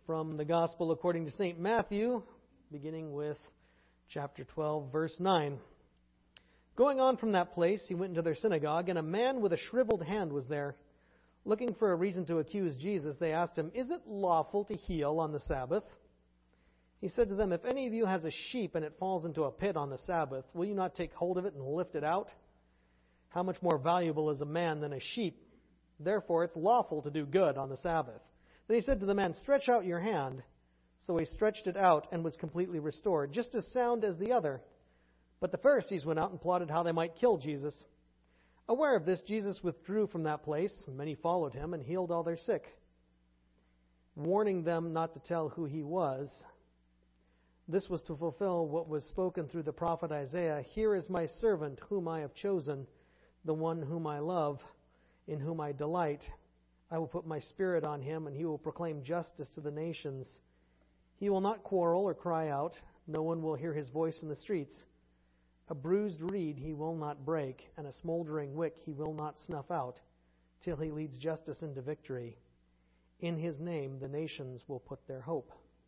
From the Gospel according to St. Matthew, beginning with chapter 12, verse 9. Going on from that place, he went into their synagogue, and a man with a shriveled hand was there. Looking for a reason to accuse Jesus, they asked him, "Is it lawful to heal on the Sabbath?" He said to them, "If any of you has a sheep and it falls into a pit on the Sabbath, will you not take hold of it and lift it out? How much more valuable is a man than a sheep? Therefore, it's lawful to do good on the Sabbath." Then he said to the man, "Stretch out your hand." So he stretched it out and was completely restored, just as sound as the other. But the Pharisees went out and plotted how they might kill Jesus. Aware of this, Jesus withdrew from that place. Many followed him and healed all their sick, warning them not to tell who he was. This was to fulfill what was spoken through the prophet Isaiah. "Here is my servant whom I have chosen, the one whom I love, in whom I delight. I will put my spirit on him, and he will proclaim justice to the nations. He will not quarrel or cry out. No one will hear his voice in the streets. A bruised reed he will not break, and a smoldering wick he will not snuff out, till he leads justice into victory. In his name the nations will put their hope."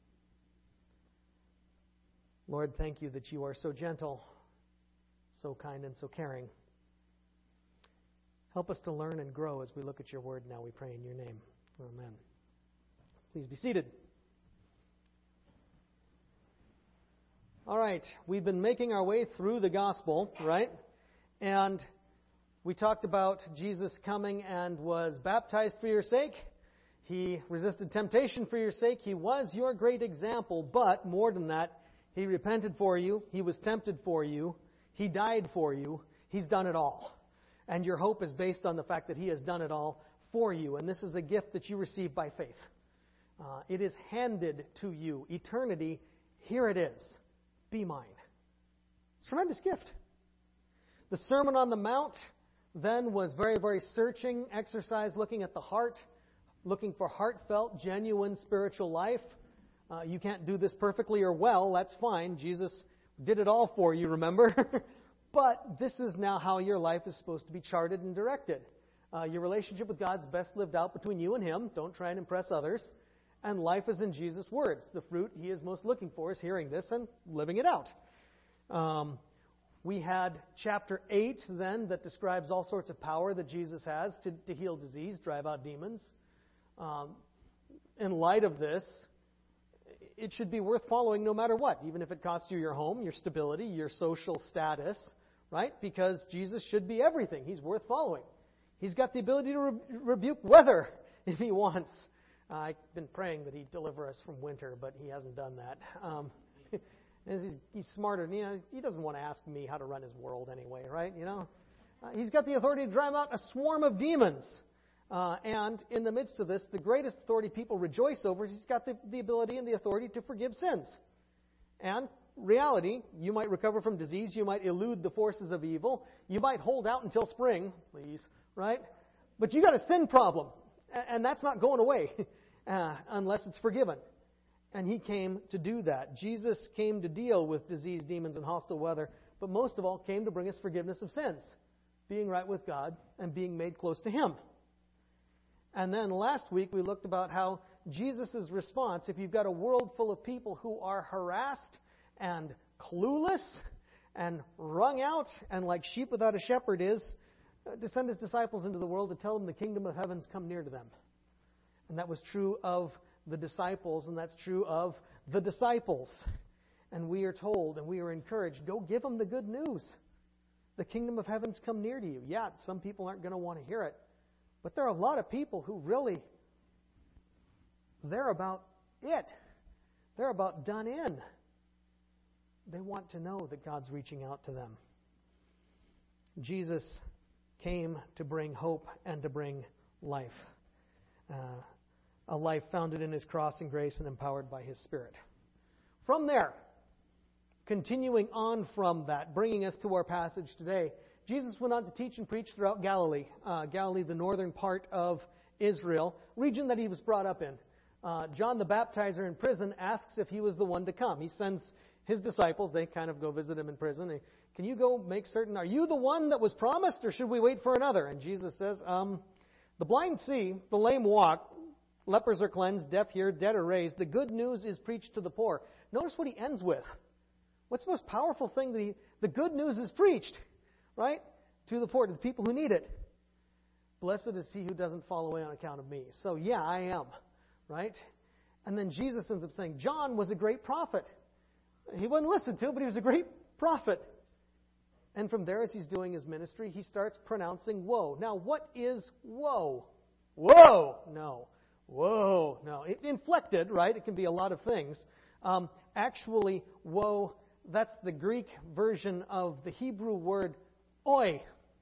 Lord, thank you that you are so gentle, so kind, and so caring. Help us to learn and grow as we look at your word now, we pray in your name. Amen. Please be seated. All right, we've been making our way through the gospel, right? And we talked about Jesus coming and was baptized for your sake. He resisted temptation for your sake. He was your great example, but more than that, he repented for you. He was tempted for you. He died for you. He's done it all. And your hope is based on the fact that he has done it all for you. And this is a gift that you receive by faith. It is handed to you. Eternity, here it is. Be mine. It's a tremendous gift. The Sermon on the Mount then was very, very searching exercise, looking at the heart, looking for heartfelt, genuine spiritual life. You can't do this perfectly or well. That's fine. Jesus did it all for you, remember? But this is now how your life is supposed to be charted and directed. Your relationship with God's best lived out between you and him. Don't try and impress others. And life is in Jesus' words. The fruit he is most looking for is hearing this and living it out. We had chapter 8 then that describes all sorts of power that Jesus has to heal disease, drive out demons. In light of this, it should be worth following no matter what, even if it costs you your home, your stability, your social status, right? Because Jesus should be everything. He's worth following. He's got the ability to rebuke weather if he wants. I've been praying that he'd deliver us from winter, but he hasn't done that. He's smarter than he doesn't want to ask me how to run his world anyway, right? He's got the authority to drive out a swarm of demons. And in the midst of this, the greatest authority people rejoice over is he's got the ability and the authority to forgive sins. And reality, you might recover from disease, you might elude the forces of evil, you might hold out until spring, please, right? But you got a sin problem, and that's not going away unless it's forgiven. And he came to do that. Jesus came to deal with disease, demons, and hostile weather, but most of all came to bring us forgiveness of sins, being right with God and being made close to him. And then last week we looked about how Jesus' response, if you've got a world full of people who are harassed and clueless and wrung out and like sheep without a shepherd is, to send his disciples into the world to tell them the kingdom of heaven's come near to them. And that was true of the disciples, and that's true of the disciples. And we are told and we are encouraged, go give them the good news. The kingdom of heaven's come near to you. Yeah, some people aren't going to want to hear it. But there are a lot of people who really, they're about it. They're about done in. They want to know that God's reaching out to them. Jesus came to bring hope and to bring life. A life founded in his cross and grace and empowered by his Spirit. From there, continuing on from that, bringing us to our passage today, Jesus went on to teach and preach throughout Galilee. Galilee, the northern part of Israel, region that he was brought up in. John the Baptizer in prison asks if he was the one to come. He sends his disciples, they kind of go visit him in prison. Can you go make certain, are you the one that was promised, or should we wait for another? And Jesus says, the blind see, the lame walk, Lepers are cleansed, deaf hear, dead are raised. The good news is preached to the poor. Notice what he ends with. What's the most powerful thing? The good news is preached, right? To the poor, to the people who need it. Blessed is he who doesn't fall away on account of me. So yeah, I am, right? And then Jesus ends up saying, John was a great prophet. He wasn't listened to, but he was a great prophet. And from there, as he's doing his ministry, he starts pronouncing woe. Now, what is woe? Woe! No. Woe! No. It inflected, right? It can be a lot of things. Actually, woe, that's the Greek version of the Hebrew word oi,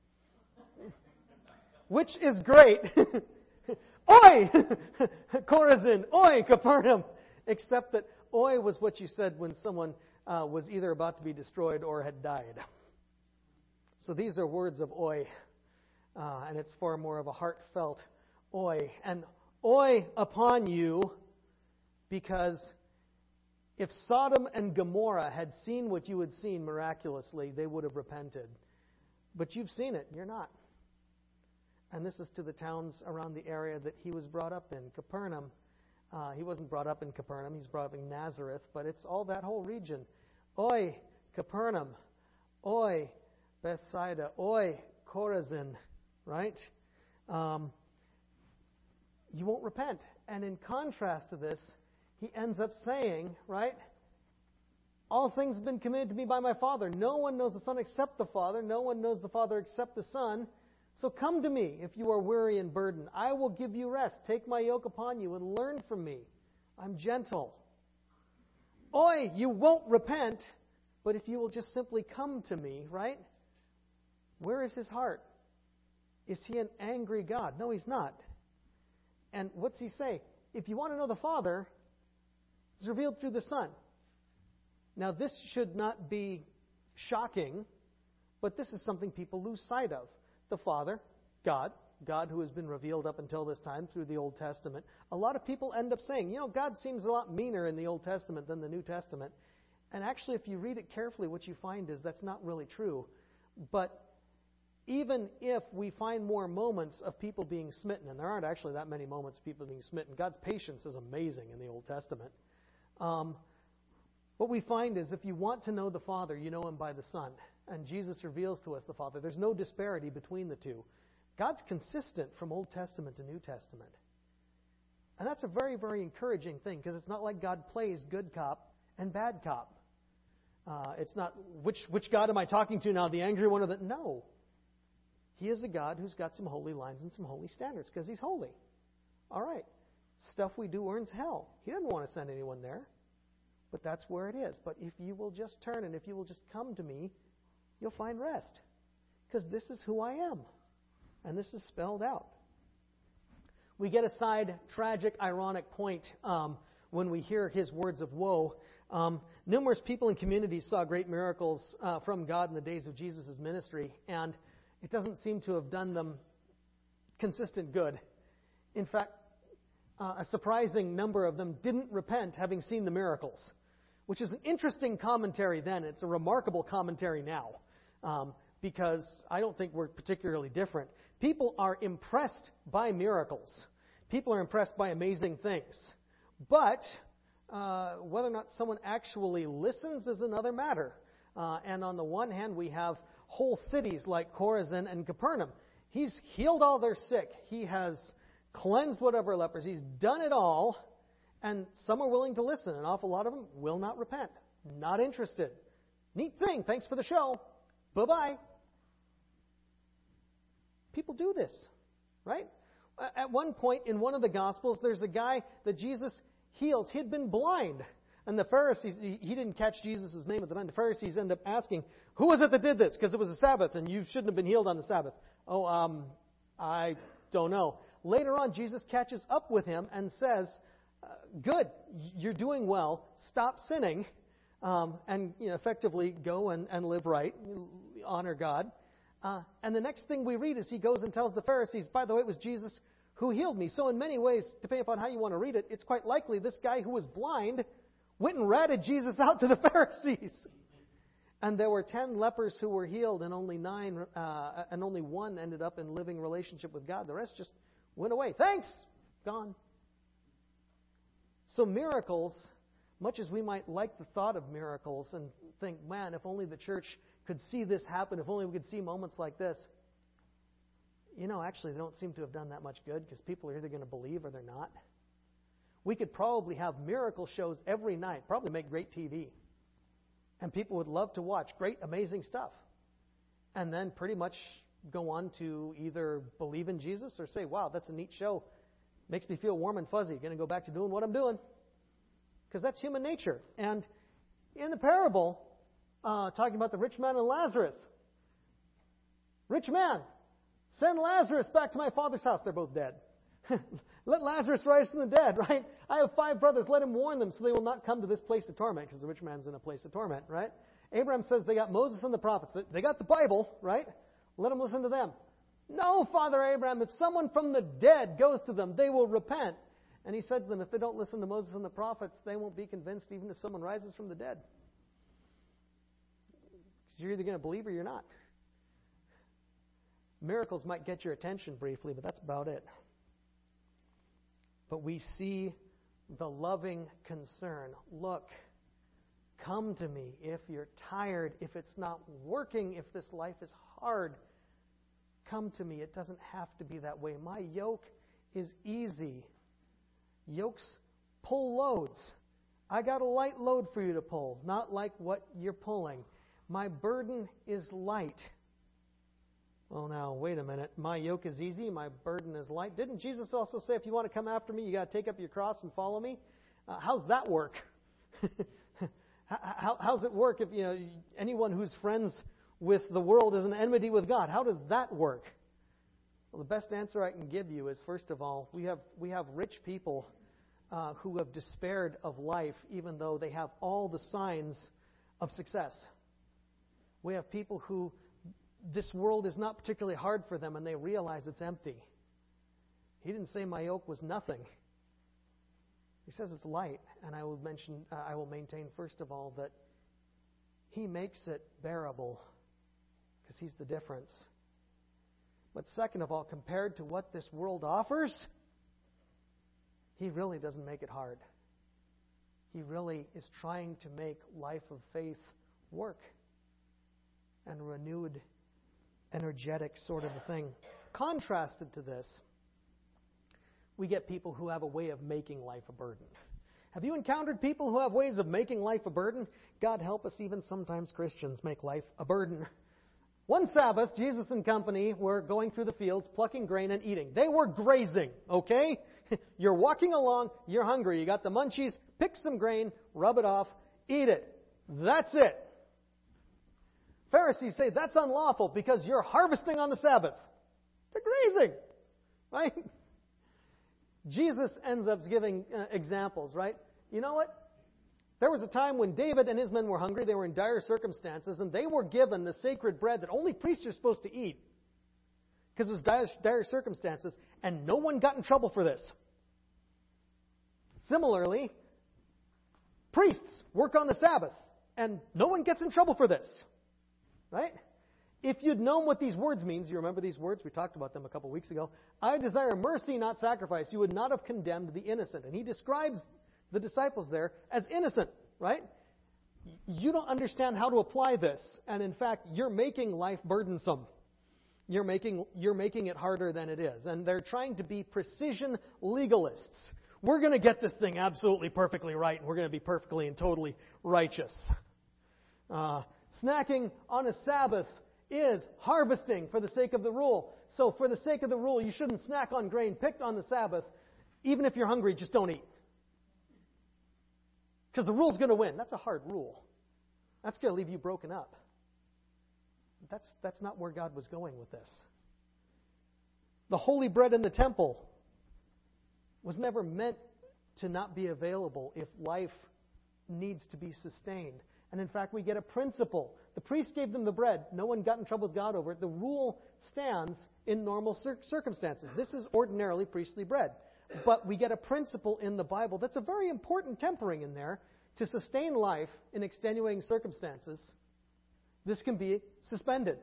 which is great. Oi! Chorazin! Oi! Capernaum! Except that oi was what you said when someone was either about to be destroyed or had died. So these are words of oi, and it's far more of a heartfelt oi. And oi upon you, because if Sodom and Gomorrah had seen what you had seen miraculously, they would have repented. But you've seen it, you're not. And this is to the towns around the area that he was brought up in. Capernaum, he wasn't brought up in Capernaum, he was brought up in Nazareth, but it's all that whole region. Oi, Capernaum. Oi, Bethsaida. Oi, Chorazin. Right? You won't repent. And in contrast to this, he ends up saying, right, all things have been committed to me by my Father. No one knows the Son except the Father. No one knows the Father except the Son. So come to me if you are weary and burdened. I will give you rest. Take my yoke upon you and learn from me. I'm gentle. Oi, you won't repent, but if you will just simply come to me, right? Where is his heart? Is he an angry God? No, he's not. And what's he say? If you want to know the Father, it's revealed through the Son. Now, this should not be shocking, but this is something people lose sight of. The Father, God who has been revealed up until this time through the Old Testament. A lot of people end up saying, God seems a lot meaner in the Old Testament than the New Testament. And actually, if you read it carefully, what you find is that's not really true. But even if we find more moments of people being smitten, and there aren't actually that many moments of people being smitten, God's patience is amazing in the Old Testament. What we find is if you want to know the Father, you know Him by the Son. And Jesus reveals to us the Father. There's no disparity between the two. God's consistent from Old Testament to New Testament. And that's a very, very encouraging thing, because it's not like God plays good cop and bad cop. It's not, which God am I talking to now, the angry one or the... No. He is a God who's got some holy lines and some holy standards, because He's holy. All right. Stuff we do earns hell. He doesn't want to send anyone there. But that's where it is. But if you will just turn and if you will just come to me, you'll find rest. Because this is who I am. And this is spelled out. We get a side, tragic, ironic point when we hear his words of woe. Numerous people and communities saw great miracles from God in the days of Jesus' ministry. And it doesn't seem to have done them consistent good. In fact, a surprising number of them didn't repent having seen the miracles, which is an interesting commentary then. It's a remarkable commentary now, because I don't think we're particularly different. People are impressed by miracles. People are impressed by amazing things. But whether or not someone actually listens is another matter. And on the one hand, we have whole cities like Chorazin and Capernaum. He's healed all their sick. He has cleansed whatever lepers. He's done it all. And some are willing to listen. An awful lot of them will not repent. Not interested. Neat thing. Thanks for the show. Bye-bye. People do this, right? At one point in one of the Gospels, there's a guy that Jesus heals. He'd been blind. And the Pharisees, he didn't catch Jesus' name at the time. The Pharisees end up asking, who was it that did this? Because it was a Sabbath and you shouldn't have been healed on the Sabbath. I don't know. Later on, Jesus catches up with him and says, good, you're doing well. Stop sinning and effectively go and live right, honor God. And the next thing we read is he goes and tells the Pharisees, by the way, it was Jesus who healed me. So in many ways, depending upon how you want to read it, it's quite likely this guy who was blind went and ratted Jesus out to the Pharisees. And there were 10 lepers who were healed, and only 9, and only 1 ended up in living relationship with God. The rest just went away. Thanks! Gone. So miracles, much as we might like the thought of miracles and think, man, if only the church could see this happen, if only we could see moments like this, actually they don't seem to have done that much good because people are either going to believe or they're not. We could probably have miracle shows every night, probably make great TV. And people would love to watch great, amazing stuff. And then pretty much go on to either believe in Jesus or say, wow, that's a neat show. Makes me feel warm and fuzzy. Going to go back to doing what I'm doing. Because that's human nature. And in the parable, talking about the rich man and Lazarus. Rich man, send Lazarus back to my father's house. They're both dead. Let Lazarus rise from the dead, right? I have 5 brothers. Let him warn them so they will not come to this place of torment, because the rich man's in a place of torment, right? Abraham says they got Moses and the prophets. They got the Bible, right? Let them listen to them. No, Father Abraham, if someone from the dead goes to them, they will repent. And he said to them, if they don't listen to Moses and the prophets, they won't be convinced even if someone rises from the dead. Because you're either going to believe or you're not. Miracles might get your attention briefly, but that's about it. But we see the loving concern. Look, come to me if you're tired, if it's not working, if this life is hard. Come to me. It doesn't have to be that way. My yoke is easy. Yokes pull loads. I got a light load for you to pull, not like what you're pulling. My burden is light. Well, now, wait a minute. My yoke is easy, my burden is light. Didn't Jesus also say, if you want to come after me, you got to take up your cross and follow me? How's that work? How's it work if anyone who's friends with the world is an enmity with God? How does that work? Well, the best answer I can give you is, first of all, we have rich people who have despaired of life, even though they have all the signs of success. We have people who this world is not particularly hard for them, and they realize it's empty. He didn't say my yoke was nothing. He says it's light, and I will maintain, first of all, that He makes it bearable, because He's the difference. But second of all, compared to what this world offers, He really doesn't make it hard. He really is trying to make life of faith work, and renewed, energetic sort of a thing. Contrasted to this, we get people who have a way of making life a burden. Have you encountered people who have ways of making life a burden? God help us, even sometimes Christians make life a burden. One Sabbath, Jesus and company were going through the fields, plucking grain and eating. They were grazing, okay? You're walking along, you're hungry, you got the munchies, pick some grain, rub it off, eat it. That's it. Pharisees say that's unlawful because you're harvesting on the Sabbath. They're grazing, right? Jesus ends up giving examples, right? You know what? There was a time when David and his men were hungry. They were in dire circumstances, and they were given the sacred bread that only priests are supposed to eat because it was dire circumstances, and no one got in trouble for this. Similarly, priests work on the Sabbath, and no one gets in trouble for this. Right? If you'd known what these words means, you remember these words? We talked about them a couple weeks ago. I desire mercy, not sacrifice. You would not have condemned the innocent. And he describes the disciples there as innocent, right? You don't understand how to apply this. And in fact, you're making life burdensome. You're making it harder than it is. And they're trying to be precision legalists. We're going to get this thing absolutely perfectly right, and we're going to be perfectly and totally righteous. Snacking on a Sabbath is harvesting for the sake of the rule. So for the sake of the rule, you shouldn't snack on grain picked on the Sabbath. Even if you're hungry, just don't eat. Because the rule's going to win. That's a hard rule. That's going to leave you broken up. That's not where God was going with this. The holy bread in the temple was never meant to not be available if life needs to be sustained. And in fact, we get a principle. The priest gave them the bread. No one got in trouble with God over it. The rule stands in normal circumstances. This is ordinarily priestly bread. But we get a principle in the Bible that's a very important tempering in there. To sustain life in extenuating circumstances, this can be suspended.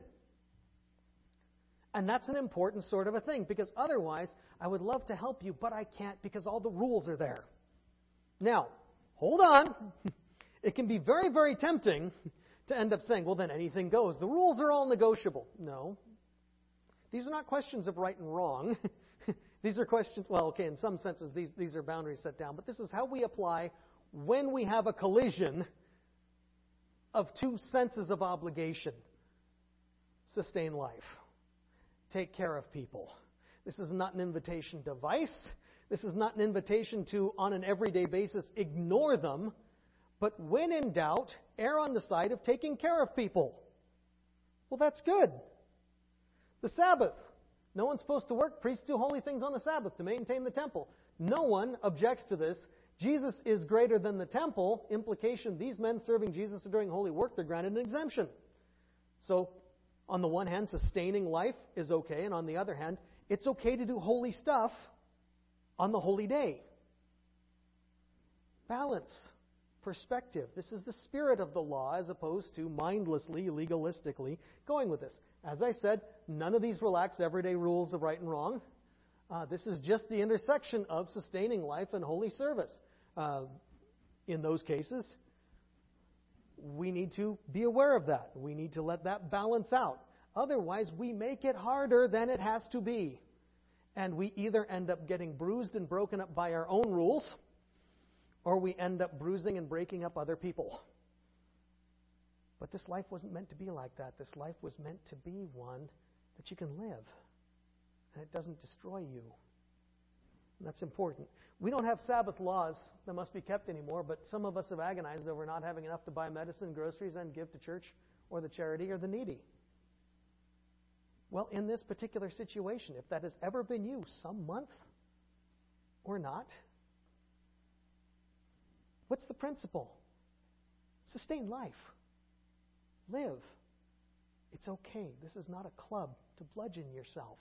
And that's an important sort of a thing, because otherwise, I would love to help you, but I can't because all the rules are there. Now, hold on. It can be very, very tempting to end up saying, well, then anything goes. The rules are all negotiable. No. These are not questions of right and wrong. These are questions, well, okay, in some senses, these are boundaries set down. But this is how we apply when we have a collision of two senses of obligation. Sustain life. Take care of people. This is not an invitation to vice. This is not an invitation to, on an everyday basis, ignore them. But when in doubt, err on the side of taking care of people. Well, that's good. The Sabbath. No one's supposed to work. Priests do holy things on the Sabbath to maintain the temple. No one objects to this. Jesus is greater than the temple. Implication, these men serving Jesus are doing holy work. They're granted an exemption. So, on the one hand, sustaining life is okay. And on the other hand, it's okay to do holy stuff on the holy day. Balance. Perspective. This is the spirit of the law as opposed to mindlessly, legalistically going with this. As I said, none of these relax everyday rules of right and wrong. This is just the intersection of sustaining life and holy service. In those cases, we need to be aware of that. We need to let that balance out. Otherwise, we make it harder than it has to be. And we either end up getting bruised and broken up by our own rules, or we end up bruising and breaking up other people. But this life wasn't meant to be like that. This life was meant to be one that you can live. And it doesn't destroy you. And that's important. We don't have Sabbath laws that must be kept anymore, but some of us have agonized over not having enough to buy medicine, groceries, and give to church or the charity or the needy. Well, in this particular situation, if that has ever been you, some month or not, what's the principle? Sustain life. Live. It's okay. This is not a club to bludgeon yourself.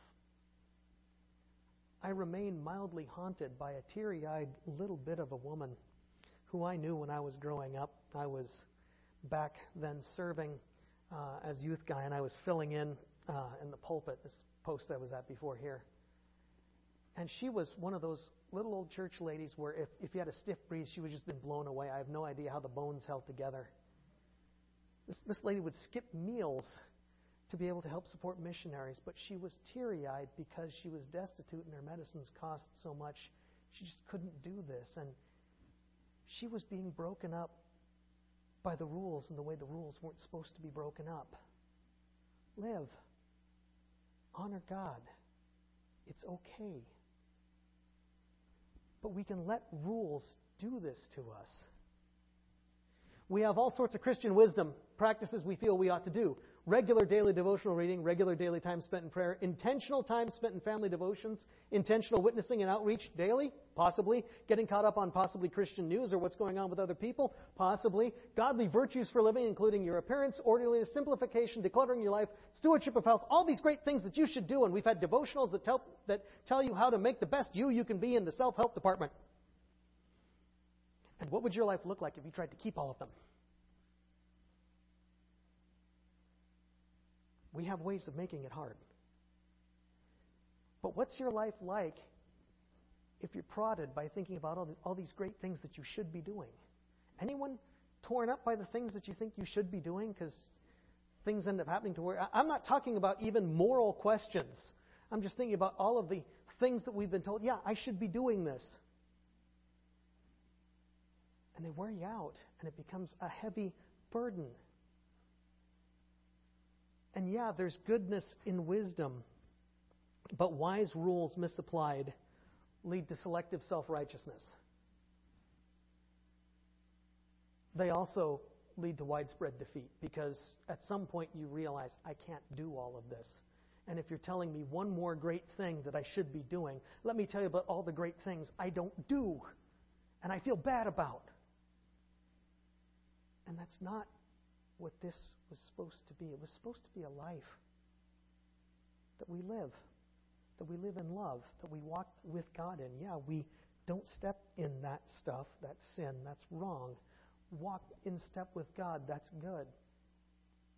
I remain mildly haunted by a teary-eyed little bit of a woman who I knew when I was growing up. I was back then serving as youth guy, and I was filling in the pulpit, this post I was at before here. And she was one of those little old church ladies where if you had a stiff breeze, she would just been blown away. I have no idea how the bones held together. This lady would skip meals to be able to help support missionaries, but she was teary-eyed because she was destitute and her medicines cost so much. She just couldn't do this. And she was being broken up by the rules and the way the rules weren't supposed to be broken up. Live. Honor God. It's okay. But we can let rules do this to us. We have all sorts of Christian wisdom, practices we feel we ought to do. Regular daily devotional reading, regular daily time spent in prayer, intentional time spent in family devotions, intentional witnessing and outreach daily, possibly. Getting caught up on possibly Christian news or what's going on with other people, possibly. Godly virtues for living, including your appearance, orderliness, simplification, decluttering your life, stewardship of health, all these great things that you should do. And we've had devotionals that tell you how to make the best you can be in the self-help department. And what would your life look like if you tried to keep all of them? We have ways of making it hard. But what's your life like if you're prodded by thinking about all these great things that you should be doing? Anyone torn up by the things that you think you should be doing because things end up happening to where... I'm not talking about even moral questions. I'm just thinking about all of the things that we've been told, yeah, I should be doing this. And they wear you out, and it becomes a heavy burden. And yeah, there's goodness in wisdom, but wise rules misapplied lead to selective self-righteousness. They also lead to widespread defeat because at some point you realize, I can't do all of this. And if you're telling me one more great thing that I should be doing, let me tell you about all the great things I don't do and I feel bad about. And that's not what this was supposed to be. It was supposed to be a life that we live in love, that we walk with God in. Yeah, we don't step in that stuff, that's sin, that's wrong. Walk in step with God, that's good.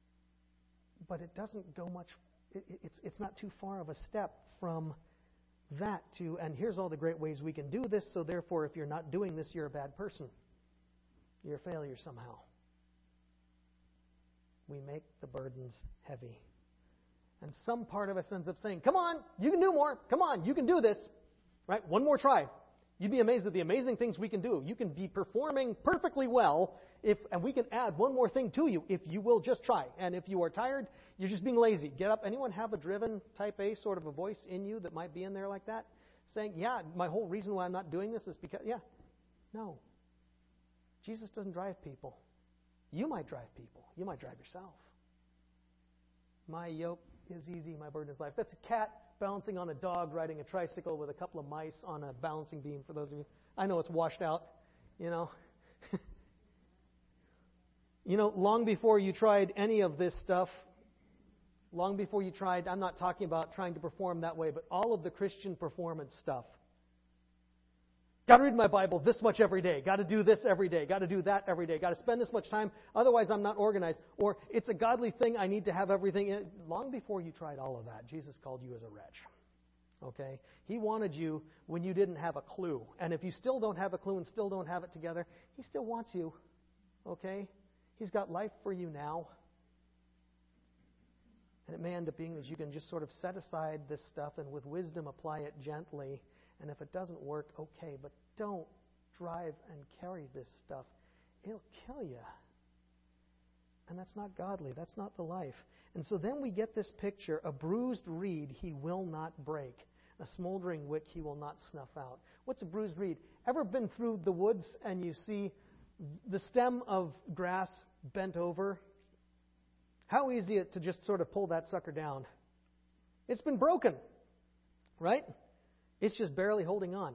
But it doesn't go much, it's not too far of a step from that to, and here's all the great ways we can do this, so therefore if you're not doing this, you're a bad person. You're a failure somehow. We make the burdens heavy. And some part of us ends up saying, come on, you can do more. Come on, you can do this. Right? One more try. You'd be amazed at the amazing things we can do. You can be performing perfectly well, and we can add one more thing to you if you will just try. And if you are tired, you're just being lazy. Get up. Anyone have a driven type A sort of a voice in you that might be in there like that? Saying, yeah, my whole reason why I'm not doing this is because, no. Jesus doesn't drive people. You might drive people. You might drive yourself. My yoke is easy, my burden is light. That's a cat balancing on a dog riding a tricycle with a couple of mice on a balancing beam, for those of you. I know it's washed out, long before you tried any of this stuff, long before you tried, I'm not talking about trying to perform that way, but all of the Christian performance stuff. Got to read my Bible this much every day. Got to do this every day. Got to do that every day. Got to spend this much time. Otherwise, I'm not organized. Or it's a godly thing. I need to have everything in it. Long before you tried all of that, Jesus called you as a wretch. Okay? He wanted you when you didn't have a clue. And if you still don't have a clue and still don't have it together, He still wants you. Okay? He's got life for you now. And it may end up being that you can just sort of set aside this stuff and with wisdom apply it gently. And if it doesn't work, okay, but don't drive and carry this stuff. It'll kill you. And that's not godly. That's not the life. And so then we get this picture. A bruised reed He will not break. A smoldering wick He will not snuff out. What's a bruised reed? Ever been through the woods and you see the stem of grass bent over? How easy is it to just sort of pull that sucker down? It's been broken, right? It's just barely holding on.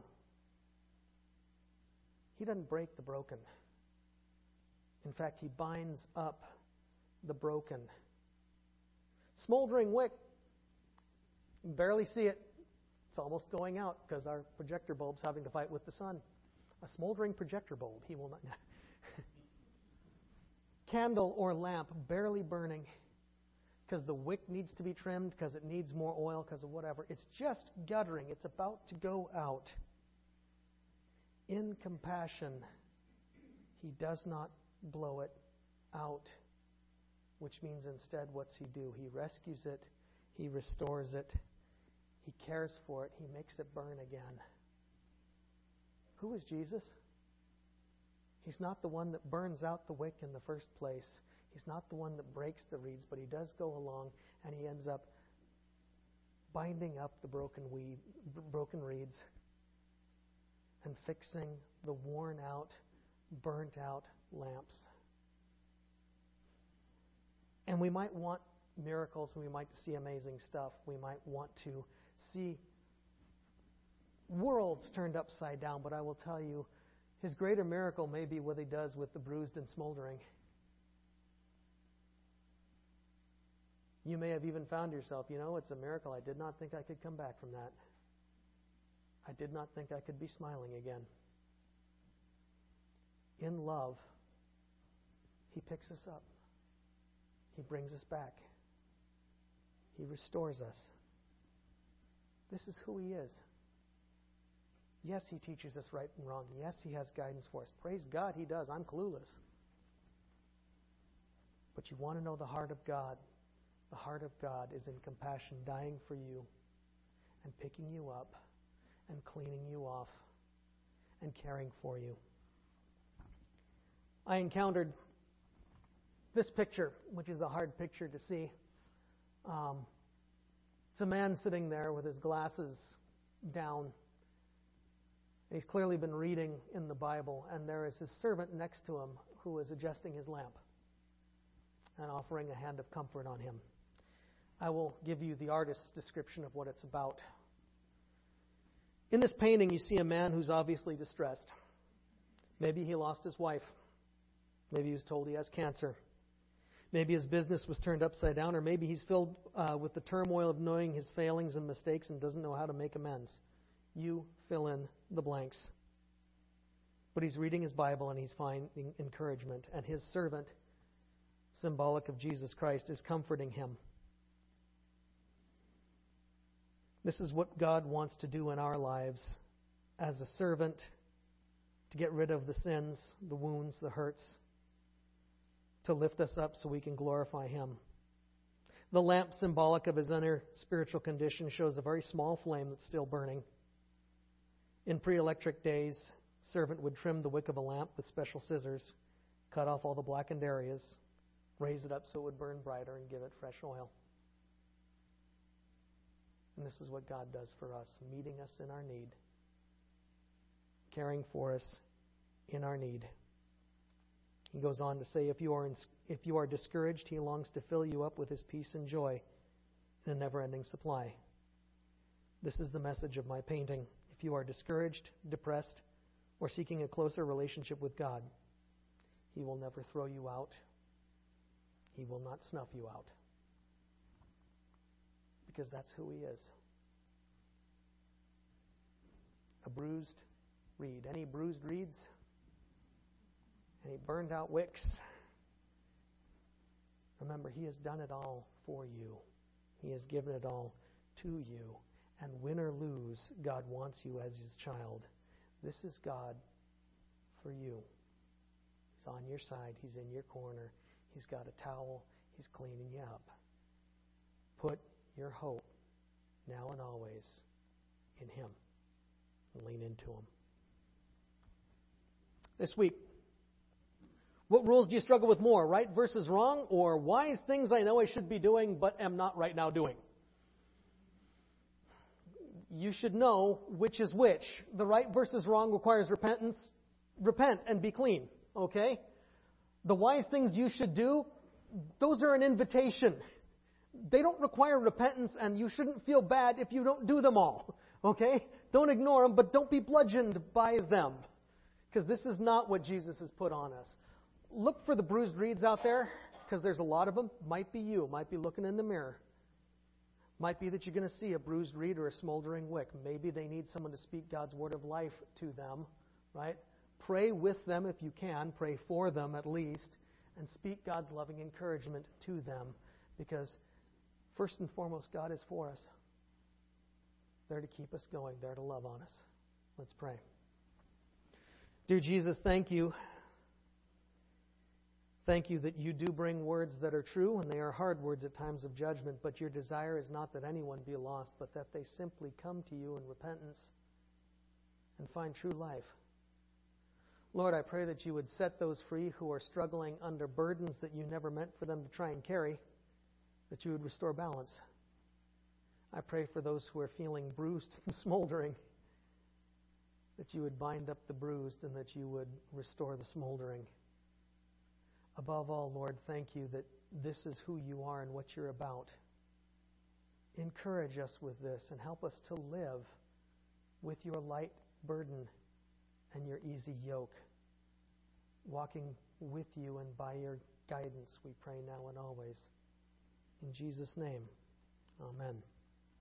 He doesn't break the broken. In fact, He binds up the broken. Smoldering wick, you can barely see it. It's almost going out because our projector bulb's having to fight with the sun. A smoldering projector bulb, He will not. Candle or lamp barely burning because the wick needs to be trimmed, because it needs more oil, because of whatever. It's just guttering. It's about to go out. In compassion, He does not blow it out, which means instead what's He do? He rescues it. He restores it. He cares for it. He makes it burn again. Who is Jesus? He's not the one that burns out the wick in the first place. He's not the one that breaks the reeds, but He does go along and He ends up binding up the broken reeds and fixing the worn out, burnt out lamps. And we might want miracles. We might see amazing stuff. We might want to see worlds turned upside down, but I will tell you, His greater miracle may be what He does with the bruised and smoldering. You may have even found yourself, it's a miracle. I did not think I could come back from that. I did not think I could be smiling again. In love, He picks us up. He brings us back. He restores us. This is who He is. Yes, He teaches us right and wrong. Yes, He has guidance for us. Praise God, He does. I'm clueless. But you want to know the heart of God. The heart of God is in compassion, dying for you and picking you up and cleaning you off and caring for you. I encountered this picture, which is a hard picture to see. It's a man sitting there with his glasses down. He's clearly been reading in the Bible, and there is his servant next to him who is adjusting his lamp and offering a hand of comfort on him. I will give you the artist's description of what it's about. In this painting, you see a man who's obviously distressed. Maybe he lost his wife. Maybe he was told he has cancer. Maybe his business was turned upside down, or maybe he's filled with the turmoil of knowing his failings and mistakes and doesn't know how to make amends. You fill in the blanks. But he's reading his Bible and he's finding encouragement. And his servant, symbolic of Jesus Christ, is comforting him. This is what God wants to do in our lives as a servant, to get rid of the sins, the wounds, the hurts, to lift us up so we can glorify Him. The lamp, symbolic of His inner spiritual condition, shows a very small flame that's still burning. In pre-electric days, a servant would trim the wick of a lamp with special scissors, cut off all the blackened areas, raise it up so it would burn brighter, and give it fresh oil. And this is what God does for us, meeting us in our need, caring for us in our need. He goes on to say, if you are discouraged, He longs to fill you up with His peace and joy in a never-ending supply. This is the message of my painting. If you are discouraged, depressed, or seeking a closer relationship with God, He will never throw you out. He will not snuff you out. Because that's who He is. A bruised reed. Any bruised reeds? Any burned out wicks? Remember, He has done it all for you. He has given it all to you. And win or lose, God wants you as His child. This is God for you. He's on your side. He's in your corner. He's got a towel. He's cleaning you up. Put your hope now and always in Him. And lean into Him. This week, what rules do you struggle with more? Right versus wrong, or wise things I know I should be doing but am not right now doing? You should know which is which. The right versus wrong requires repentance. Repent and be clean. Okay? The wise things you should do, those are an invitation. They don't require repentance, and you shouldn't feel bad if you don't do them all. Okay? Don't ignore them, but don't be bludgeoned by them. Because this is not what Jesus has put on us. Look for the bruised reeds out there, because there's a lot of them. Might be you. Might be looking in the mirror. Might be that you're going to see a bruised reed or a smoldering wick. Maybe they need someone to speak God's word of life to them, right? Pray with them if you can. Pray for them at least. And speak God's loving encouragement to them. Because first and foremost, God is for us. There to keep us going. There to love on us. Let's pray. Dear Jesus, thank you. Thank you that you do bring words that are true, and they are hard words at times of judgment, but your desire is not that anyone be lost, but that they simply come to you in repentance and find true life. Lord, I pray that you would set those free who are struggling under burdens that you never meant for them to try and carry, that you would restore balance. I pray for those who are feeling bruised and smoldering, that you would bind up the bruised and that you would restore the smoldering. Above all, Lord, thank you that this is who you are and what you're about. Encourage us with this and help us to live with your light burden and your easy yoke, walking with you and by your guidance, we pray now and always. In Jesus' name, amen.